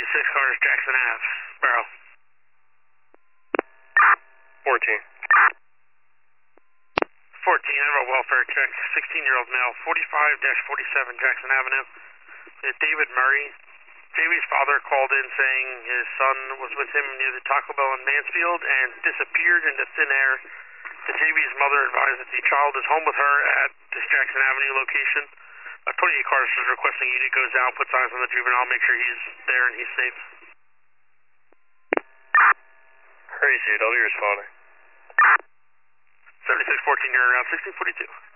cars, Jackson Ave, Barrow. 14. 14, I have a welfare check. 16-year-old male, 45-47 Jackson Avenue. David Murray. JB's father called in saying his son was with him near the Taco Bell in Mansfield and disappeared into thin air. The JB's mother advised that the child is home with her at this Jackson Avenue location. 28 cars is requesting unit goes out, puts eyes on the juvenile, make sure he's there and he's safe. Hurry, CW responding. 7614, you're around 1642.